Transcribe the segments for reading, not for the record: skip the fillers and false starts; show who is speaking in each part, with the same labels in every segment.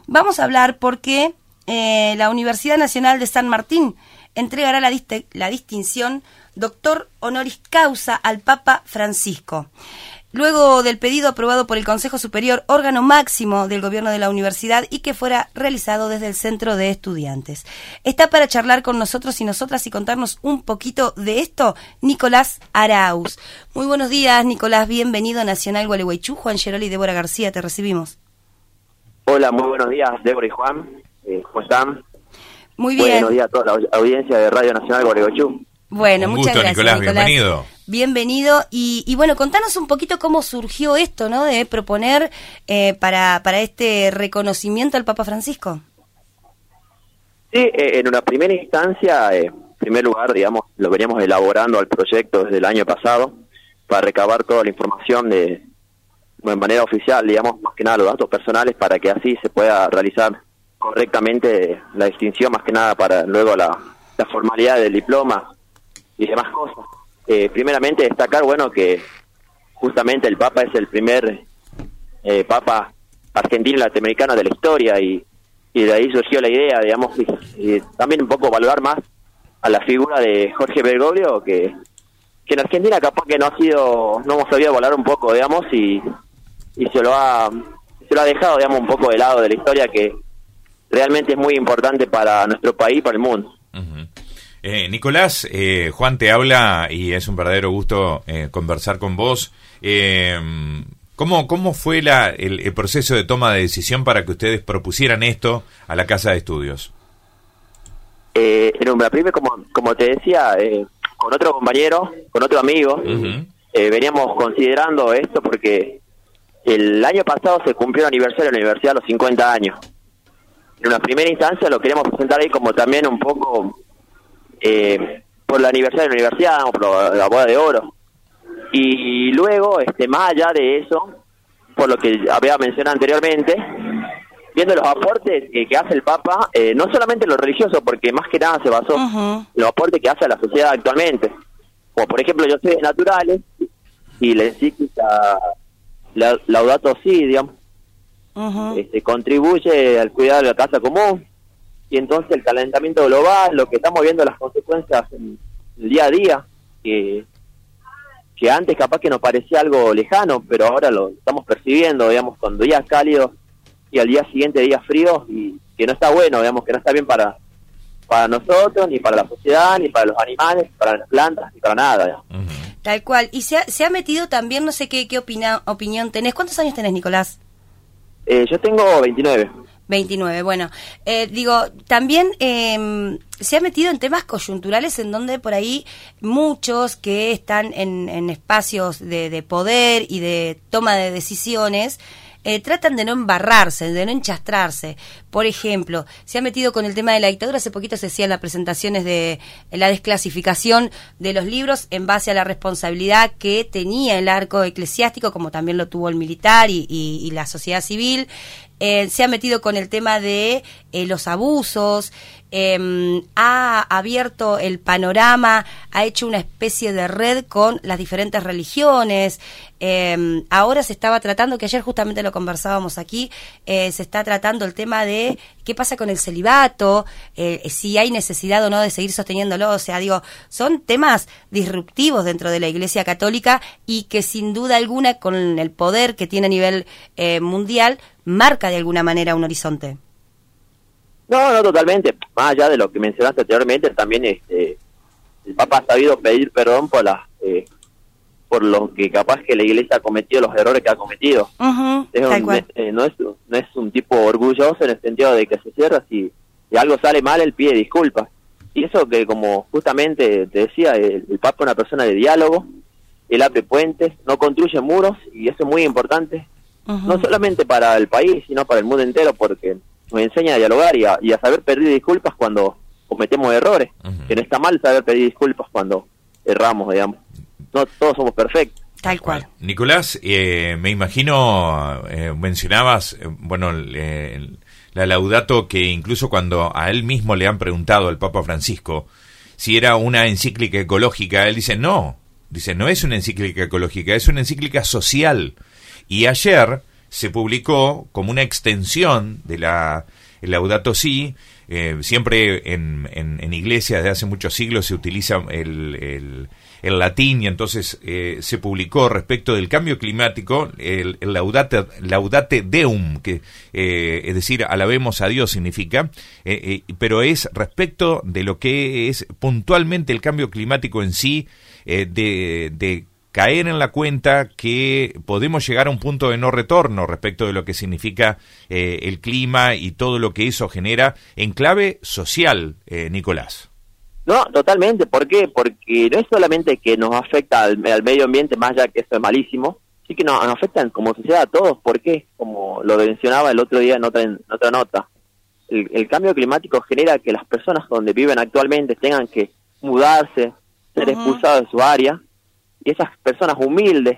Speaker 1: vamos a hablar porque la Universidad Nacional de San Martín entregará la distinción Doctor Honoris Causa al Papa Francisco. Luego del pedido aprobado por el Consejo Superior, órgano máximo del gobierno de la universidad, y que fuera realizado desde el Centro de Estudiantes. Está para charlar con nosotros y nosotras y contarnos un poquito de esto Nicolás Arauz. Muy buenos días, Nicolás, bienvenido a Nacional Gualeguaychú. Juan Geroli y Débora García, te recibimos.
Speaker 2: Hola, muy buenos días, Débora y Juan. ¿Cómo están?
Speaker 1: Muy bien.
Speaker 2: Buenos días a toda la audiencia de Radio Nacional Gualeguaychú.
Speaker 1: Bueno,
Speaker 3: Un
Speaker 1: muchas
Speaker 3: gusto,
Speaker 1: gracias,
Speaker 3: Nicolás. Bienvenido.
Speaker 1: Bienvenido. Y bueno, contanos un poquito cómo surgió esto, ¿no? De proponer para este reconocimiento al Papa Francisco.
Speaker 2: Sí, en una primera instancia, en primer lugar, digamos, lo veníamos elaborando al proyecto desde el año pasado para recabar toda la información de manera oficial, digamos, más que nada los datos personales, para que así se pueda realizar correctamente la distinción, más que nada para luego la formalidad del diploma y demás cosas. Primeramente destacar, bueno, que justamente el Papa es el primer Papa argentino y latinoamericano de la historia, y de ahí surgió la idea, digamos, y también un poco valorar más a la figura de Jorge Bergoglio, que en Argentina capaz que no hemos sabido valorar un poco, digamos, y se lo ha dejado, digamos, un poco de lado de la historia, que realmente es muy importante para nuestro país y para el mundo.
Speaker 3: Uh-huh. Nicolás, Juan te habla y es un verdadero gusto conversar con vos. ¿Cómo fue el proceso de toma de decisión para que ustedes propusieran esto a la Casa de Estudios?
Speaker 2: Primero, como te decía, con otro compañero, con otro amigo, uh-huh, veníamos considerando esto porque el año pasado se cumplió el aniversario de la universidad, los 50 años. En una primera instancia lo queríamos presentar ahí como también un poco por el aniversario de la universidad, o por la boda de oro. Y luego, más allá de eso, por lo que había mencionado anteriormente, viendo los aportes que hace el Papa, no solamente en lo religioso, porque más que nada se basó
Speaker 1: uh-huh
Speaker 2: en los aportes que hace a la sociedad actualmente. Como por ejemplo, yo soy de Naturales, y la encíclica Laudato Si, digamos,
Speaker 1: uh-huh,
Speaker 2: contribuye al cuidado de la casa común, y entonces el calentamiento global, lo que estamos viendo las consecuencias en el día a día, que antes capaz que nos parecía algo lejano, pero ahora lo estamos percibiendo, digamos, con días cálidos y al día siguiente días fríos, y que no está bueno, digamos, que no está bien para nosotros, ni para la sociedad, ni para los animales, ni para las plantas, ni para nada, digamos.
Speaker 3: Uh-huh.
Speaker 1: Tal cual. Y se ha metido también, no sé qué opinión tenés. ¿Cuántos años tenés, Nicolás?
Speaker 2: Yo tengo 29.
Speaker 1: 29, bueno. También se ha metido en temas coyunturales en donde por ahí muchos que están en espacios de poder y de toma de decisiones tratan de no embarrarse, de no enchastrarse. Por ejemplo, se ha metido con el tema de la dictadura. Hace poquito se hacían las presentaciones de la desclasificación de los libros en base a la responsabilidad que tenía el arco eclesiástico, como también lo tuvo el militar y la sociedad civil. Se ha metido con el tema de los abusos, ha abierto el panorama, ha hecho una especie de red con las diferentes religiones. Ahora se estaba tratando, que ayer justamente lo conversábamos aquí, se está tratando el tema de qué pasa con el celibato, si hay necesidad o no de seguir sosteniéndolo. O sea, son temas disruptivos dentro de la Iglesia Católica, y que sin duda alguna, con el poder que tiene a nivel mundial, marca de alguna manera un horizonte.
Speaker 2: No, totalmente. Más allá de lo que mencionaste anteriormente, también el Papa ha sabido pedir perdón por lo que capaz que la Iglesia ha cometido, los errores que ha cometido.
Speaker 1: Uh-huh,
Speaker 2: no es un tipo orgulloso en el sentido de que se cierra, si algo sale mal, él pide disculpas. Y eso que, como justamente te decía, el Papa es una persona de diálogo, él abre puentes, no construye muros, y eso es muy importante, uh-huh, no solamente para el país, sino para el mundo entero, porque nos enseña a dialogar y a saber pedir disculpas cuando cometemos errores, uh-huh, que no está mal saber pedir disculpas cuando erramos, digamos. No todos somos perfectos.
Speaker 1: Tal cual.
Speaker 3: Nicolás, me imagino, mencionabas, la Laudato, que incluso cuando a él mismo le han preguntado al Papa Francisco si era una encíclica ecológica, él dice no es una encíclica ecológica, es una encíclica social. Y ayer se publicó como una extensión de el Laudato Si. Siempre en iglesia desde hace muchos siglos se utiliza el latín, y entonces se publicó respecto del cambio climático el Laudate Deum, que es decir, alabemos a Dios significa, pero es respecto de lo que es puntualmente el cambio climático en sí, de caer en la cuenta que podemos llegar a un punto de no retorno respecto de lo que significa el clima y todo lo que eso genera en clave social, Nicolás.
Speaker 2: No, totalmente. ¿Por qué? Porque no es solamente que nos afecta al medio ambiente, más allá que eso es malísimo, sí que nos afectan como sociedad a todos. ¿Por qué? Como lo mencionaba el otro día en otra nota, el cambio climático genera que las personas donde viven actualmente tengan que mudarse, ser expulsados de su área, y esas personas humildes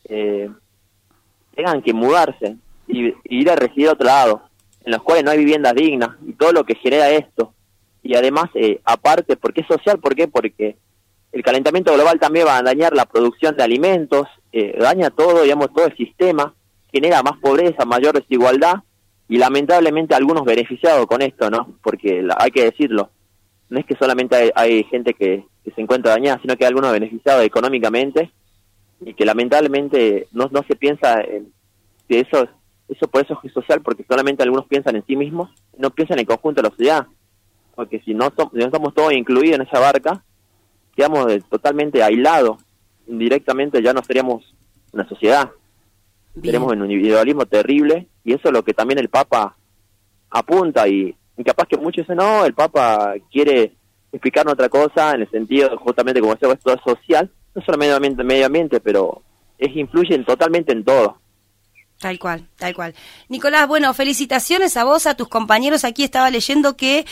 Speaker 2: tengan que mudarse y ir a residir a otro lado, en los cuales no hay viviendas dignas, y todo lo que genera esto. Y además, aparte, ¿por qué es social? ¿Por qué? Porque el calentamiento global también va a dañar la producción de alimentos, daña todo, digamos, todo el sistema, genera más pobreza, mayor desigualdad, y lamentablemente algunos beneficiados con esto, ¿no? Porque hay que decirlo, no es que solamente hay gente que se encuentra dañada, sino que hay algunos beneficiados económicamente, y que lamentablemente no se piensa en que eso por eso es social, porque solamente algunos piensan en sí mismos, no piensan en el conjunto de la sociedad, porque si no estamos todos incluidos en esa barca, quedamos totalmente aislados, indirectamente ya no seríamos una sociedad. Tenemos un individualismo terrible, y eso es lo que también el Papa apunta, y capaz que muchos dicen, no, el Papa quiere explicarnos otra cosa, en el sentido, justamente como decía, esto es social, no solamente medio ambiente, pero influyen totalmente en todo.
Speaker 1: Tal cual, tal cual. Nicolás, bueno, felicitaciones a vos, a tus compañeros. Aquí estaba leyendo que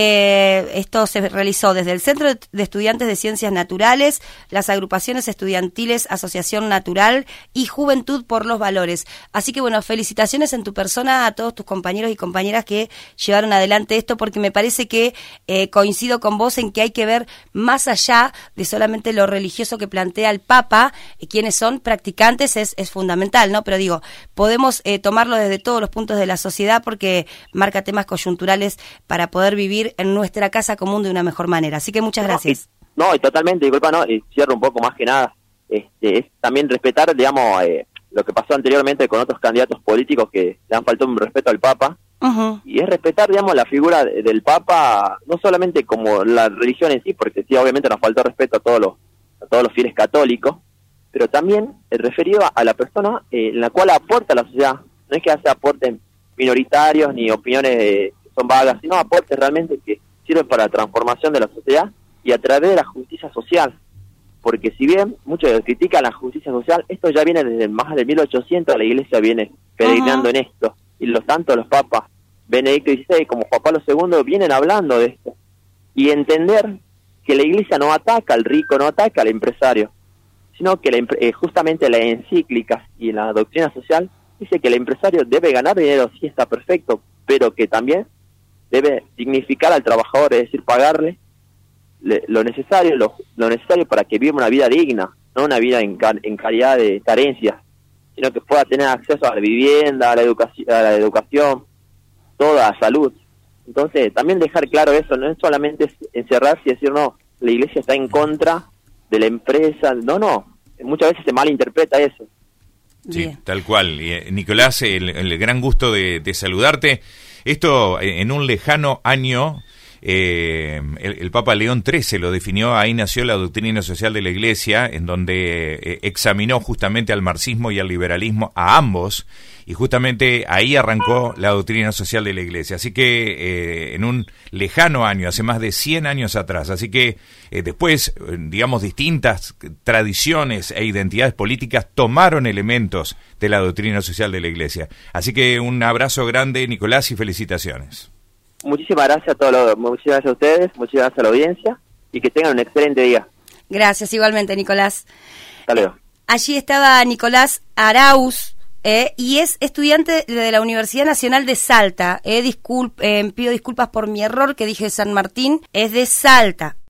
Speaker 1: esto se realizó desde el Centro de Estudiantes de Ciencias Naturales, las agrupaciones estudiantiles Asociación Natural y Juventud por los Valores. Así que, bueno, felicitaciones en tu persona a todos tus compañeros y compañeras que llevaron adelante esto, porque me parece que coincido con vos en que hay que ver más allá de solamente lo religioso que plantea el Papa. Quienes son practicantes es fundamental, ¿no? Pero digo, podemos tomarlo desde todos los puntos de la sociedad, porque marca temas coyunturales para poder vivir en nuestra casa común de una mejor manera. Así que muchas gracias.
Speaker 2: Y totalmente, disculpa, no, cierro un poco más que nada. Es también respetar, digamos, lo que pasó anteriormente con otros candidatos políticos que le han faltado un respeto al Papa. Y es respetar, digamos, la figura del Papa, no solamente como la religión en sí, porque sí, obviamente nos faltó respeto a todos los fieles católicos, pero también referido a la persona en la cual aporta a la sociedad. No es que hace aportes minoritarios ni opiniones que son vagas, sino aportes realmente que sirven para la transformación de la sociedad y a través de la justicia social. Porque si bien muchos critican la justicia social, esto ya viene desde más de 1800, la Iglesia viene peregrinando en esto, y tanto los papas Benedicto XVI como Juan Pablo II vienen hablando de esto, y entender que la Iglesia no ataca al rico, no ataca al empresario, sino que justamente la encíclica y la doctrina social dice que el empresario debe ganar dinero, sí, está perfecto, pero que también debe dignificar al trabajador, es decir, pagarle lo necesario para que viva una vida digna, no una vida en calidad de carencias, sino que pueda tener acceso a la vivienda, a la educación, toda la salud. Entonces, también dejar claro eso, no es solamente encerrarse y decir, no, la Iglesia está en contra de la empresa, no, muchas veces se malinterpreta eso.
Speaker 3: Sí, tal cual. Nicolás, el gran gusto de saludarte. Esto en un lejano año, el Papa León XIII lo definió, ahí nació la doctrina social de la Iglesia, en donde examinó justamente al marxismo y al liberalismo, a ambos, y justamente ahí arrancó la doctrina social de la Iglesia. Así que en un lejano año, hace más de 100 años atrás, así que después, digamos, distintas tradiciones e identidades políticas tomaron elementos de la doctrina social de la Iglesia. Así que un abrazo grande, Nicolás, y felicitaciones.
Speaker 2: Muchísimas gracias a todos, muchísimas gracias a ustedes, muchísimas gracias a la audiencia, y que tengan un excelente día. Gracias,
Speaker 1: igualmente, Nicolás.
Speaker 2: Hasta luego.
Speaker 1: Allí estaba Nicolás Arauz, y es estudiante de la Universidad Nacional de Salta. Pido disculpas por mi error, que dije San Martín, es de Salta.